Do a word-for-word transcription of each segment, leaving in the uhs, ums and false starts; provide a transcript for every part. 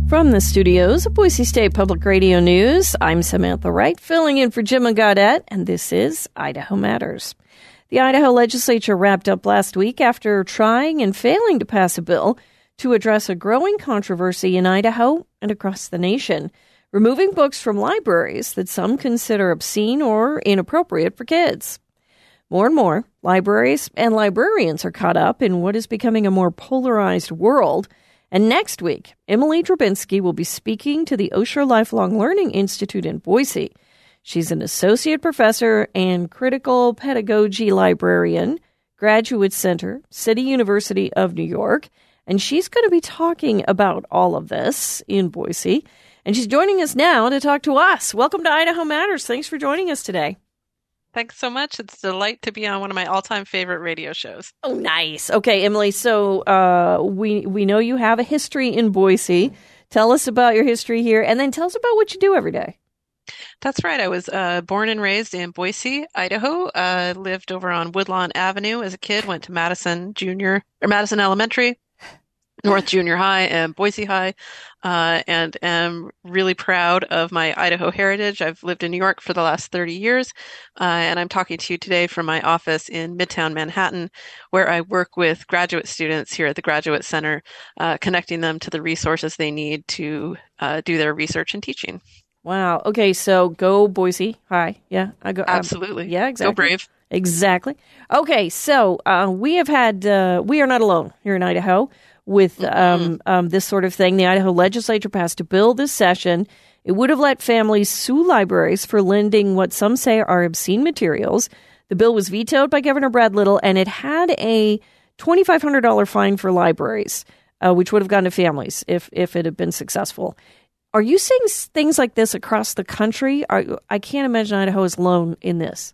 From the studios of Boise State Public Radio News, I'm Samantha Wright, filling in for Jim Gaudette, and this is Idaho Matters. The Idaho legislature wrapped up last week after trying and failing to pass a bill to address a growing controversy in Idaho and across the nation, removing books from libraries that some consider obscene or inappropriate for kids. More and more, libraries and librarians are caught up in what is becoming a more polarized world. And next week, Emily Drabinski will be speaking to the Osher Lifelong Learning Institute in Boise. She's an associate professor and critical pedagogy librarian, Graduate Center, City University of New York. And she's going to be talking about all of this in Boise. And she's joining us now to talk to us. Welcome to Idaho Matters. Thanks for joining us today. Thanks so much. It's a delight to be on one of my all-time favorite radio shows. Oh, nice. Okay, Emily, so uh, we we know you have a history in Boise. Tell us about your history here, and then tell us about what you do every day. That's right. I was uh, born and raised in Boise, Idaho. Uh, lived over on Woodlawn Avenue as a kid. Went to Madison Junior or Madison Elementary, North Junior High, and Boise High, uh, and am really proud of my Idaho heritage. I've lived in New York for the last thirty years, uh, and I'm talking to you today from my office in Midtown Manhattan, where I work with graduate students here at the Graduate Center, uh, connecting them to the resources they need to uh, do their research and teaching. Wow. Okay, so go Boise High. Yeah, I go. Absolutely. Um, yeah, exactly. Go Brave. Exactly. Okay, so uh, we have had, uh, we are not alone here in Idaho with um, um, this sort of thing. The Idaho legislature passed a bill this session. It would have let families sue libraries for lending what some say are obscene materials. The bill was vetoed by Governor Brad Little, and it had a twenty-five hundred dollars fine for libraries, uh, which would have gone to families if, if it had been successful. Are you seeing things like this across the country? Are, I can't imagine Idaho is alone in this.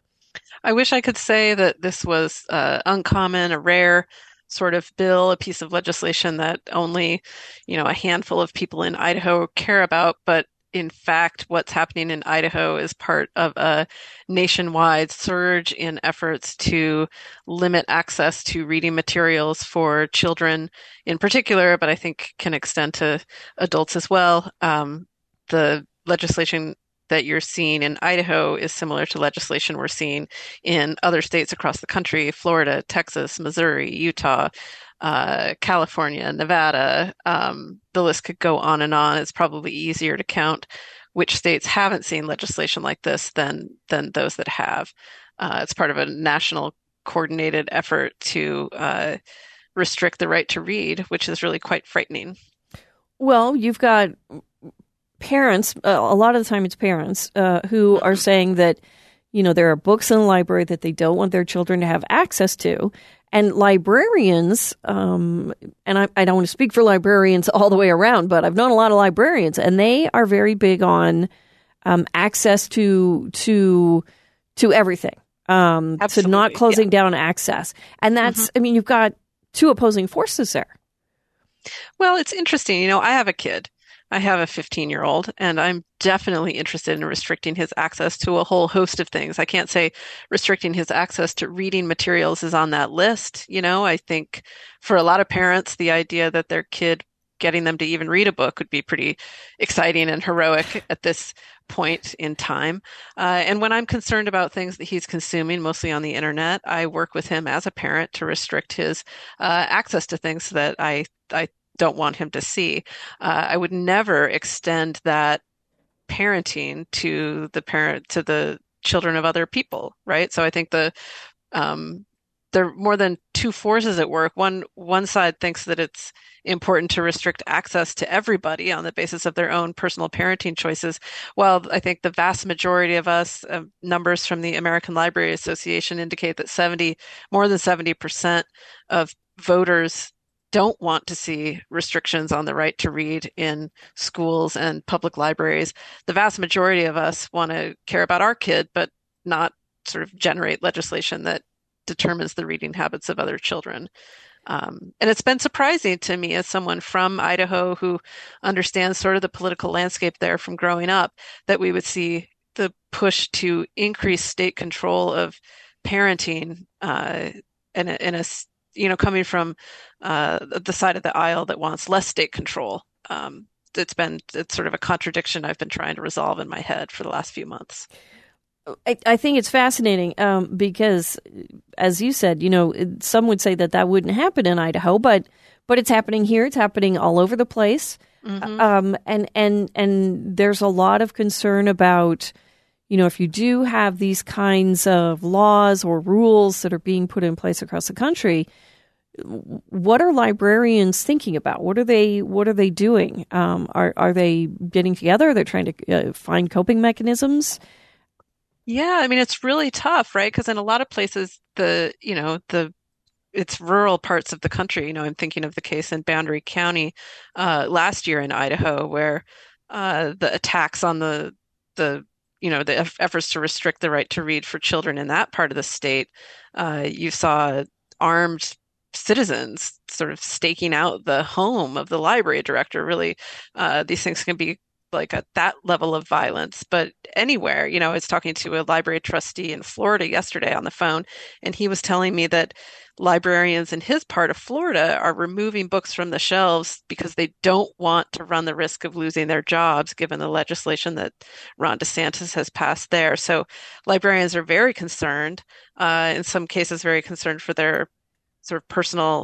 I wish I could say that this was uh, uncommon, a rare sort of bill, a piece of legislation that only, you know, a handful of people in Idaho care about. But in fact, what's happening in Idaho is part of a nationwide surge in efforts to limit access to reading materials for children in particular, but I think can extend to adults as well. Um, the legislation that you're seeing in Idaho is similar to legislation we're seeing in other states across the country: Florida, Texas, Missouri, Utah, uh, California, Nevada. Um, the list could go on and on. It's probably easier to count which states haven't seen legislation like this than than those that have. Uh, it's part of a national coordinated effort to uh, restrict the right to read, which is really quite frightening. Well, you've got parents, uh, a lot of the time it's parents, uh, who are saying that, you know, there are books in the library that they don't want their children to have access to. And librarians, um, and I, I don't want to speak for librarians all the way around, but I've known a lot of librarians, and they are very big on um, access to to to everything, um, to not closing yeah. down access. And that's, mm-hmm. I mean, you've got two opposing forces there. Well, it's interesting. You know, I have a kid. I have a fifteen-year-old, and I'm definitely interested in restricting his access to a whole host of things. I can't say restricting his access to reading materials is on that list. You know, I think for a lot of parents, the idea that their kid, getting them to even read a book would be pretty exciting and heroic at this point in time. Uh, and when I'm concerned about things that he's consuming, mostly on the internet, I work with him as a parent to restrict his uh, access to things that I, I don't want him to see. Uh, I would never extend that parenting to the parent, to the children of other people, right? So I think the um, there are more than two forces at work. One one side thinks that it's important to restrict access to everybody on the basis of their own personal parenting choices. While I think the vast majority of us, uh, numbers from the American Library Association indicate that seventy, more than seventy percent of voters don't want to see restrictions on the right to read in schools and public libraries. The vast majority of us want to care about our kid, but not sort of generate legislation that determines the reading habits of other children. Um, and it's been surprising to me as someone from Idaho who understands sort of the political landscape there from growing up, that we would see the push to increase state control of parenting uh, in a, in a you know, coming from uh, the side of the aisle that wants less state control. Um, it's been it's sort of a contradiction I've been trying to resolve in my head for the last few months. I, I think it's fascinating um, because, as you said, you know, some would say that that wouldn't happen in Idaho, but but it's happening here. It's happening all over the place, mm-hmm. um, and and and there's a lot of concern about, you know, if you do have these kinds of laws or rules that are being put in place across the country, what are librarians thinking about? What are they What are they doing? Um, are are they getting together? They're trying to uh, find coping mechanisms. Yeah, I mean, it's really tough, right? Because in a lot of places, the you know the it's rural parts of the country. You know, I'm thinking of the case in Boundary County uh, last year in Idaho, where uh, the attacks on the the you know the efforts to restrict the right to read for children in that part of the state, uh, you saw armed citizens sort of staking out the home of the library director. Really, uh, these things can be like at that level of violence, but anywhere. You know, I was talking to a library trustee in Florida yesterday on the phone, and he was telling me that librarians in his part of Florida are removing books from the shelves because they don't want to run the risk of losing their jobs, given the legislation that Ron DeSantis has passed there. So librarians are very concerned, uh, in some cases very concerned for their sort of personal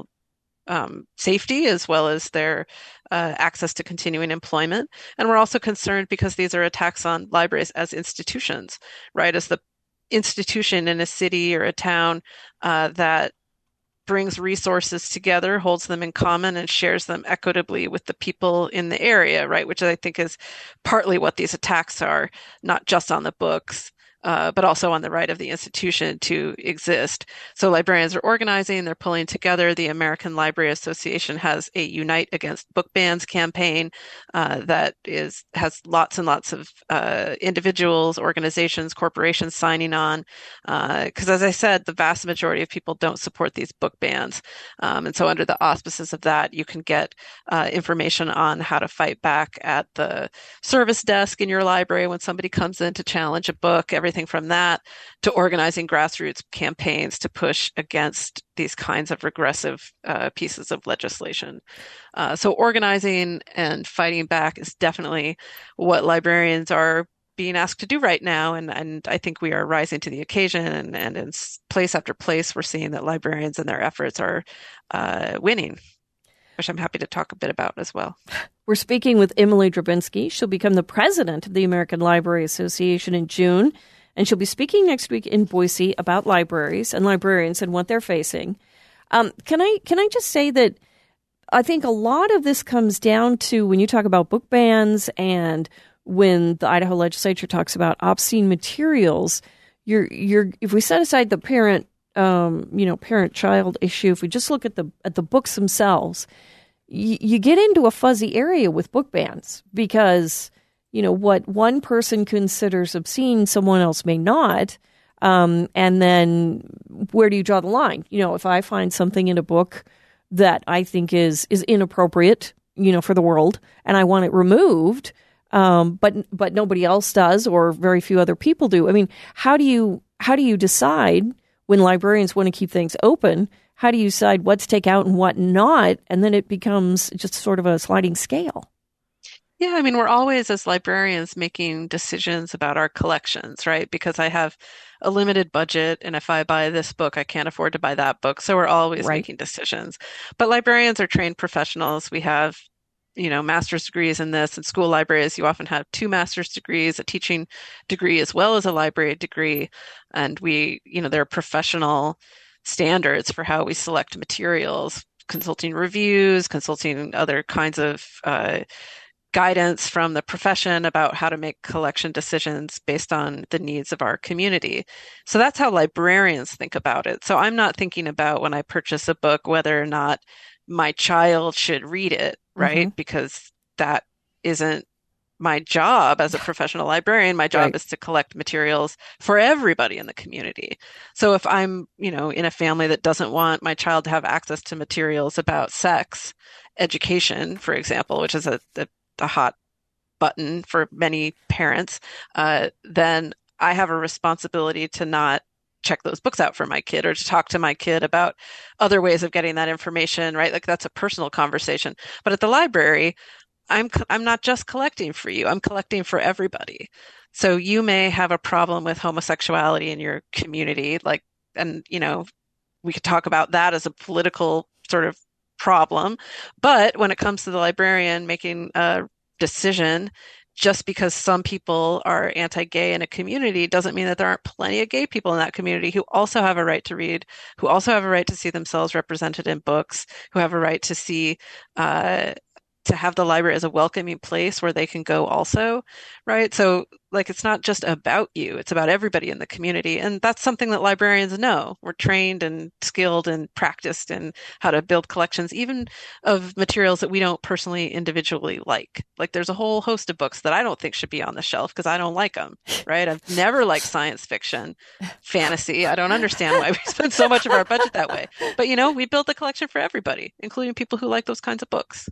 um, safety as well as their uh, access to continuing employment. And we're also concerned because these are attacks on libraries as institutions, right? As the institution in a city or a town uh, that brings resources together, holds them in common, and shares them equitably with the people in the area, right? Which I think is partly what these attacks are, not just on the books, Uh, but also on the right of the institution to exist. So librarians are organizing, they're pulling together. The American Library Association has a Unite Against Book Bans campaign uh, that is has lots and lots of uh, individuals, organizations, corporations signing on. Because uh, as I said, the vast majority of people don't support these book bans. Um, and so under the auspices of that, you can get uh, information on how to fight back at the service desk in your library when somebody comes in to challenge a book, everything from that to organizing grassroots campaigns to push against these kinds of regressive uh, pieces of legislation. Uh, so organizing and fighting back is definitely what librarians are being asked to do right now. And, and I think we are rising to the occasion, and, and in place after place, we're seeing that librarians and their efforts are uh, winning, which I'm happy to talk a bit about as well. We're speaking with Emily Drabinski. She'll become the president of the American Library Association in June, and she'll be speaking next week in Boise about libraries and librarians and what they're facing. Um, can I can I just say that I think a lot of this comes down to when you talk about book bans and when the Idaho legislature talks about obscene materials. You're you're if we set aside the parent um, you know parent-child issue, if we just look at the at the books themselves, y- you get into a fuzzy area with book bans because, you know, what one person considers obscene, someone else may not. Um, and then where do you draw the line? You know, if I find something in a book that I think is is inappropriate, you know, for the world, and I want it removed, um, but but nobody else does, or very few other people do. I mean, how do you how do you decide when librarians want to keep things open? How do you decide what to take out and what not? And then it becomes just sort of a sliding scale. Yeah, I mean, we're always, as librarians, making decisions about our collections, right? Because I have a limited budget, and if I buy this book, I can't afford to buy that book. So we're always right. making decisions. But librarians are trained professionals. We have, you know, master's degrees in this. In school libraries, you often have two master's degrees, a teaching degree as well as a library degree. And we, you know, there are professional standards for how we select materials, consulting reviews, consulting other kinds of uh guidance from the profession about how to make collection decisions based on the needs of our community. So that's how librarians think about it. So I'm not thinking about when I purchase a book whether or not my child should read it, right? Mm-hmm. Because that isn't my job as a professional librarian. My job right. is to collect materials for everybody in the community. So if I'm, you know, in a family that doesn't want my child to have access to materials about sex education, for example, which is a, a a hot button for many parents, uh, then I have a responsibility to not check those books out for my kid or to talk to my kid about other ways of getting that information, right? Like that's a personal conversation. But at the library, I'm I'm not just collecting for you. I'm collecting for everybody. So you may have a problem with homosexuality in your community, like, and you know, we could talk about that as a political sort of problem. But when it comes to the librarian making a decision, just because some people are anti-gay in a community doesn't mean that there aren't plenty of gay people in that community who also have a right to read, who also have a right to see themselves represented in books, who have a right to see uh, to have the library as a welcoming place where they can go also, right? So like it's not just about you, it's about everybody in the community. And that's something that librarians know. We're trained and skilled and practiced in how to build collections, even of materials that we don't personally individually like. Like there's a whole host of books that I don't think should be on the shelf because I don't like them, right? I've never liked science fiction, fantasy. I don't understand why we spend so much of our budget that way. But you know, we build the collection for everybody, including people who like those kinds of books.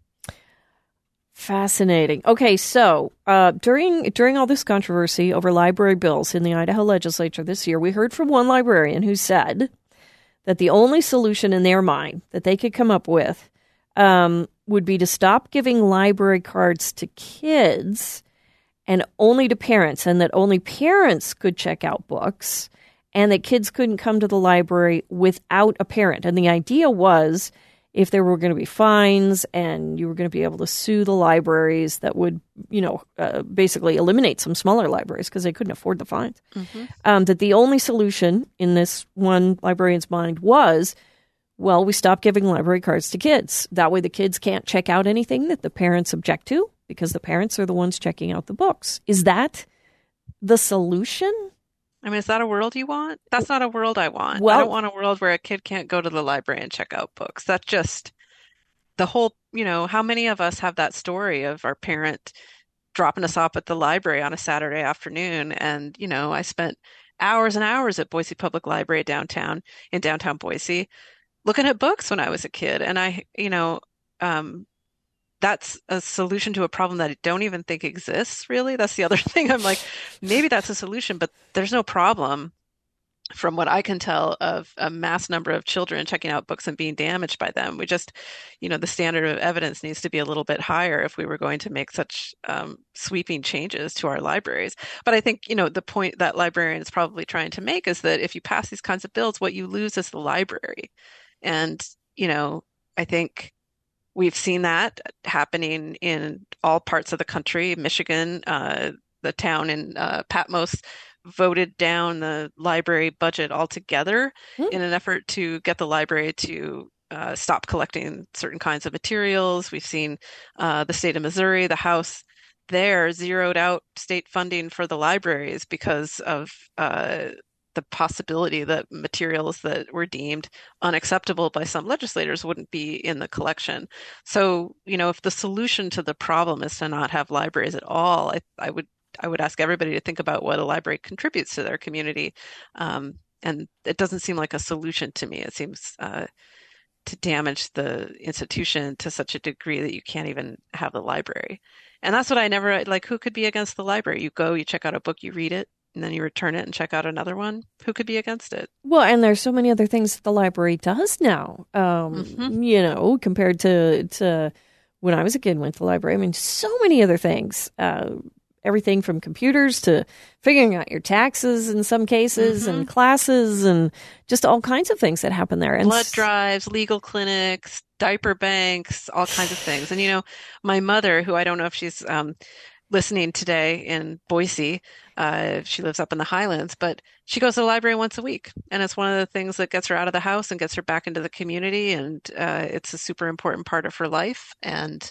Fascinating. Okay, so uh, during during all this controversy over library bills in the Idaho legislature this year, we heard from one librarian who said that the only solution in their mind that they could come up with um, would be to stop giving library cards to kids and only to parents, and that only parents could check out books, and that kids couldn't come to the library without a parent. And the idea was, if there were going to be fines and you were going to be able to sue the libraries, that would, you know, uh, basically eliminate some smaller libraries because they couldn't afford the fines. Mm-hmm. Um, that the only solution in this one librarian's mind was, well, we stop giving library cards to kids. That way the kids can't check out anything that the parents object to because the parents are the ones checking out the books. Is that the solution? I mean, is that a world you want? That's not a world I want. Well, I don't want a world where a kid can't go to the library and check out books. That's just the whole, you know, how many of us have that story of our parent dropping us off at the library on a Saturday afternoon? And, you know, I spent hours and hours at Boise Public Library downtown, in downtown Boise, looking at books when I was a kid. And I, you know, um, that's a solution to a problem that I don't even think exists, really. That's the other thing. I'm like, maybe that's a solution, but there's no problem, from what I can tell, of a mass number of children checking out books and being damaged by them. We just, you know, the standard of evidence needs to be a little bit higher if we were going to make such um, sweeping changes to our libraries. But I think, you know, the point that librarian is probably trying to make is that if you pass these kinds of bills, what you lose is the library. And, you know, I think we've seen that happening in all parts of the country. Michigan, uh, the town in uh, Patmos voted down the library budget altogether mm. in an effort to get the library to uh, stop collecting certain kinds of materials. We've seen uh, the state of Missouri, the House there zeroed out state funding for the libraries because of uh, the possibility that materials that were deemed unacceptable by some legislators wouldn't be in the collection. So, you know, if the solution to the problem is to not have libraries at all, I, I would I would ask everybody to think about what a library contributes to their community. Um, and it doesn't seem like a solution to me. It seems uh, to damage the institution to such a degree that you can't even have the library. And that's what I never, like, who could be against the library? You go, you check out a book, you read it, and then you return it and check out another one. Who could be against it? Well, and there's so many other things that the library does now, um, mm-hmm. you know, compared to, to when I was a kid and went to the library. I mean, so many other things, uh, everything from computers to figuring out your taxes in some cases mm-hmm. and classes and just all kinds of things that happen there. And blood drives, legal clinics, diaper banks, all kinds of things. And, you know, my mother, who I don't know if she's um, listening today in Boise, Uh, she lives up in the Highlands, but she goes to the library once a week. And it's one of the things that gets her out of the house and gets her back into the community. And uh, it's a super important part of her life and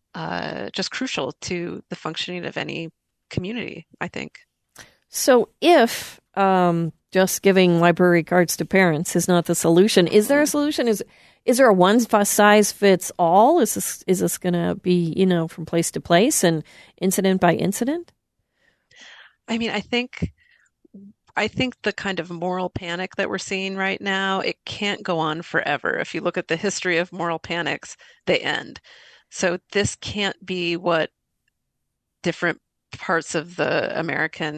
uh, just crucial to the functioning of any community, I think. So if um, just giving library cards to parents is not the solution, is there a solution? Is is there a one size fits all? Is this, is this going to be, you know, from place to place and incident by incident? I mean, I think I think the kind of moral panic that we're seeing right now, it can't go on forever. If you look at the history of moral panics, they end. So this can't be what different parts of the American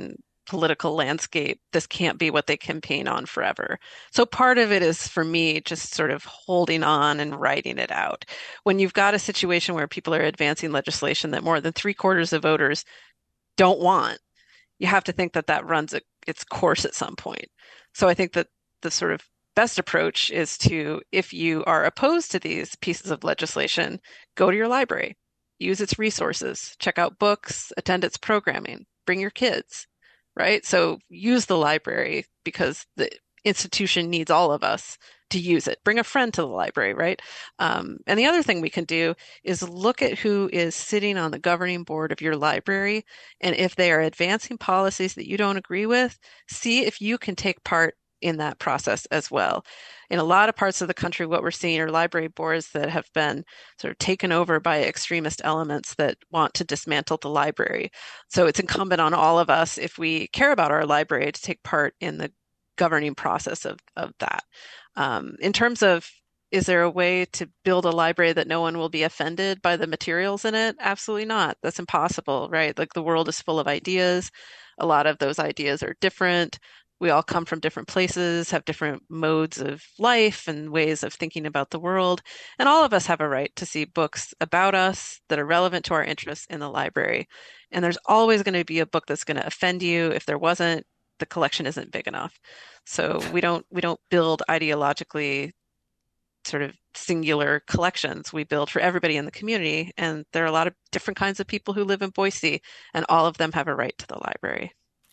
political landscape, this can't be what they campaign on forever. So part of it is, for me, just sort of holding on and writing it out. When you've got a situation where people are advancing legislation that more than three quarters of voters don't want, you have to think that that runs a, its course at some point. So I think that the sort of best approach is to, if you are opposed to these pieces of legislation, go to your library, use its resources, check out books, attend its programming, bring your kids, right? So use the library because the institution needs all of us to use it. Bring a friend to the library, right? Um, and the other thing we can do is look at who is sitting on the governing board of your library. And if they are advancing policies that you don't agree with, see if you can take part in that process as well. In a lot of parts of the country, what we're seeing are library boards that have been sort of taken over by extremist elements that want to dismantle the library. So it's incumbent on all of us, if we care about our library, to take part in the governing process of, of that. Um, in terms of, is there a way to build a library that no one will be offended by the materials in it? Absolutely not. That's impossible, right? Like, the world is full of ideas. A lot of those ideas are different. We all come from different places, have different modes of life and ways of thinking about the world. And all of us have a right to see books about us that are relevant to our interests in the library. And there's always going to be a book that's going to offend you. If there wasn't, the collection isn't big enough. So we don't we don't build ideologically sort of singular collections. We build for everybody in the community. And there are a lot of different kinds of people who live in Boise, and all of them have a right to the library.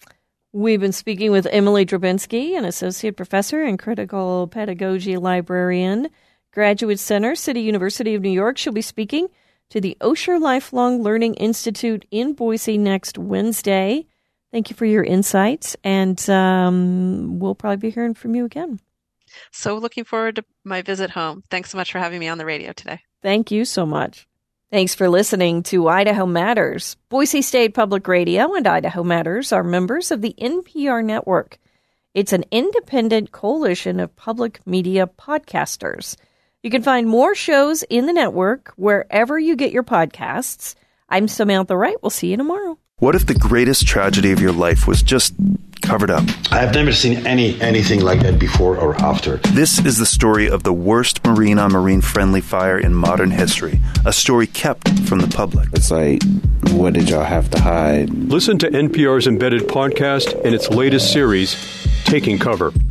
We've been speaking with Emily Drabinski, an associate professor and critical pedagogy librarian, Graduate Center, City University of New York. She'll be speaking to the Osher Lifelong Learning Institute in Boise next Wednesday. Thank you for your insights, and um, we'll probably be hearing from you again. So looking forward to my visit home. Thanks so much for having me on the radio today. Thank you so much. Thanks for listening to Idaho Matters. Boise State Public Radio and Idaho Matters are members of the N P R network. It's an independent coalition of public media podcasters. You can find more shows in the network wherever you get your podcasts. I'm Samantha Wright. We'll see you tomorrow. What if the greatest tragedy of your life was just covered up? I've never seen any anything like that before or after. This is the story of the worst marine-on-marine friendly fire in modern history, a story kept from the public. It's like, what did y'all have to hide? Listen to N P R's embedded podcast in its latest series, Taking Cover.